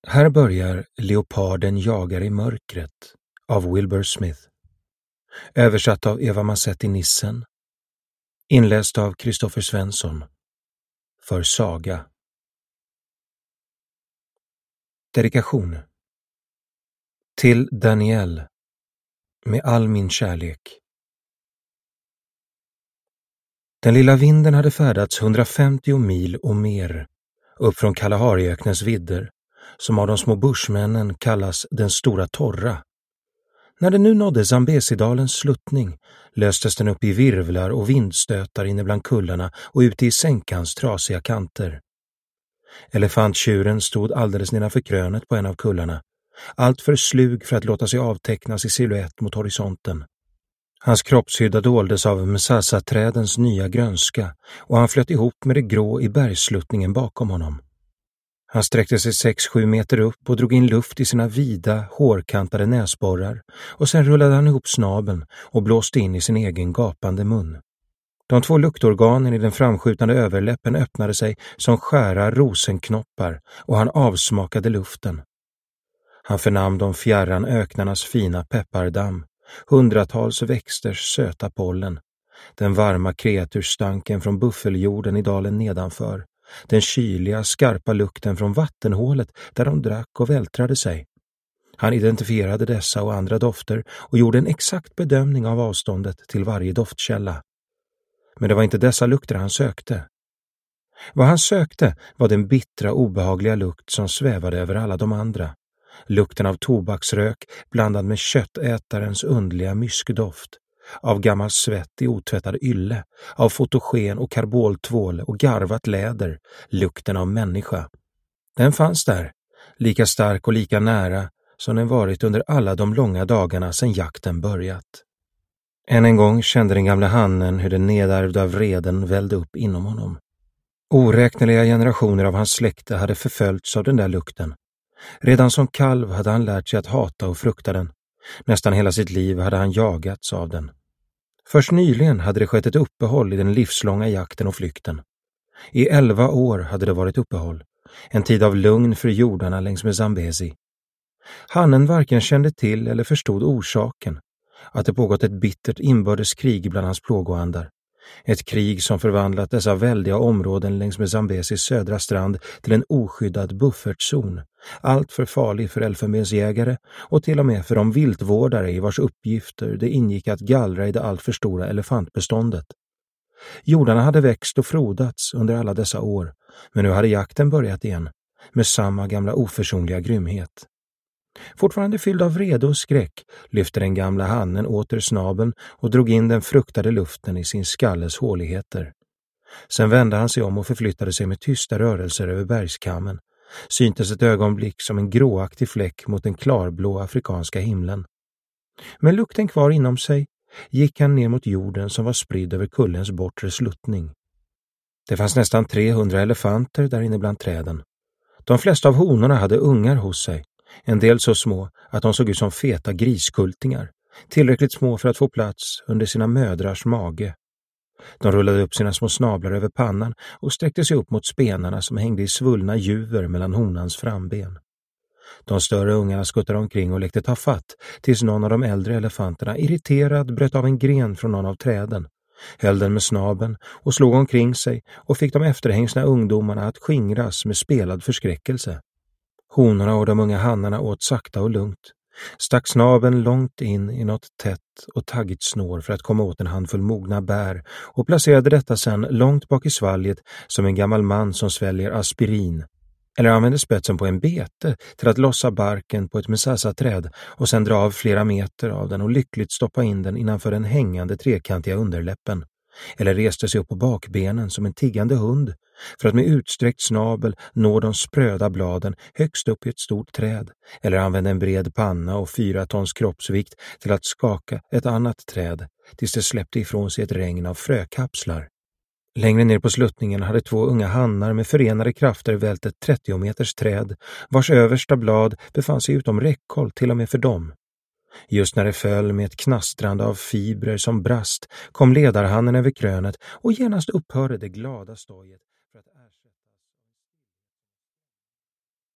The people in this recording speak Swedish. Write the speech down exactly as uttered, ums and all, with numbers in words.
Här börjar Leoparden jagar i mörkret av Wilbur Smith. Översatt av Eva Massetti Nissen. Inläst av Kristoffer Svensson. För Saga. Dedikation. Till Danielle. Med all min kärlek. Den lilla vinden hade färdats hundrafemtio mil och mer upp från Kalahariöknens vidder, som av de små bushmännen kallas den stora torra. När den nu nådde Zambesidalens sluttning löstes den upp i virvlar och vindstötar inne bland kullarna och ute i sänkans trasiga kanter. Elefanttjuren stod alldeles nedanför krönet på en av kullarna, allt för slug för att låta sig avtecknas i silhuett mot horisonten. Hans kroppshydda doldes av Msasa-trädens nya grönska och han flöt ihop med det grå i bergsluttningen bakom honom. Han sträckte sig sex sju meter upp och drog in luft i sina vida, hårkantade näsborrar och sen rullade han ihop snabeln och blåste in i sin egen gapande mun. De två luktorganen i den framskjutande överläppen öppnade sig som skära rosenknoppar och han avsmakade luften. Han förnam de fjärran öknarnas fina peppardamm, hundratals växters söta pollen, den varma kreaturstanken från buffeljorden i dalen nedanför, den kyliga, skarpa lukten från vattenhålet där de drack och vältrade sig. Han identifierade dessa och andra dofter och gjorde en exakt bedömning av avståndet till varje doftkälla. Men det var inte dessa lukter han sökte. Vad han sökte var den bittra, obehagliga lukt som svävade över alla de andra. Lukten av tobaksrök blandad med köttätarens undliga myskdoft, av gammal svett i otvättad ylle, av fotogen och karboltvål och garvat läder, lukten av människa. Den fanns där, lika stark och lika nära som den varit under alla de långa dagarna sedan jakten börjat. Än en gång kände den gamla hannen hur den nedärvda vreden vällde upp inom honom. Oräkneliga generationer av hans släkte hade förföljts av den där lukten. Redan som kalv hade han lärt sig att hata och frukta den. Nästan hela sitt liv hade han jagats av den. Först nyligen hade det skett ett uppehåll i den livslånga jakten och flykten. I elva år hade det varit uppehåll. En tid av lugn för jordarna längs med Zambezi. Hannen varken kände till eller förstod orsaken. Att det pågått ett bittert inbördeskrig bland hans plågoandar. Ett krig som förvandlat dessa väldiga områden längs med Zambezis södra strand till en oskyddad buffertzon. Allt för farlig för elfenbensjägare och till och med för de viltvårdare i vars uppgifter det ingick att gallra i det allt för stora elefantbeståndet. Jordarna hade växt och frodats under alla dessa år, men nu hade jakten börjat igen, med samma gamla oförsonliga grymhet. Fortfarande fylld av vrede och skräck lyfte den gamla hannen åter snabeln och drog in den fruktade luften i sin skalles håligheter. Sen vände han sig om och förflyttade sig med tysta rörelser över bergskammen. Syntes ett ögonblick som en gråaktig fläck mot den klarblå afrikanska himlen. Med lukten kvar inom sig gick han ner mot jorden som var spridd över kullens bortre sluttning. Det fanns nästan trehundra elefanter där inne bland träden. De flesta av honorna hade ungar hos sig. En del så små att de såg ut som feta griskultingar, tillräckligt små för att få plats under sina mödrars mage. De rullade upp sina små snablar över pannan och sträckte sig upp mot spenarna som hängde i svullna juver mellan honans framben. De större ungarna skuttade omkring och lekte ta fatt tills någon av de äldre elefanterna irriterad bröt av en gren från någon av träden, höll den med snaben och slog omkring sig och fick de efterhängsna ungdomarna att skingras med spelad förskräckelse. Honorna och de unga hannarna åt sakta och lugnt, stack snaben långt in i något tätt och taggigt snår för att komma åt en handfull mogna bär och placerade detta sedan långt bak i svalget som en gammal man som sväljer aspirin, eller använde spetsen på en bete till att lossa barken på ett Msasa-träd och sedan dra av flera meter av den och lyckligt stoppa in den innanför den hängande trekantiga underläppen. Eller reste sig upp på bakbenen som en tiggande hund för att med utsträckt snabel nå de spröda bladen högst upp i ett stort träd, eller använda en bred panna och fyra tons kroppsvikt till att skaka ett annat träd tills det släppte ifrån sig ett regn av frökapslar. Längre ner på sluttningen hade två unga hannar med förenade krafter vält ett trettio meters träd vars översta blad befann sig utom räckhåll till och med för dem. Just när det föll med ett knastrande av fibrer som brast kom ledarhannen över krönet och genast upphörde det glada stojet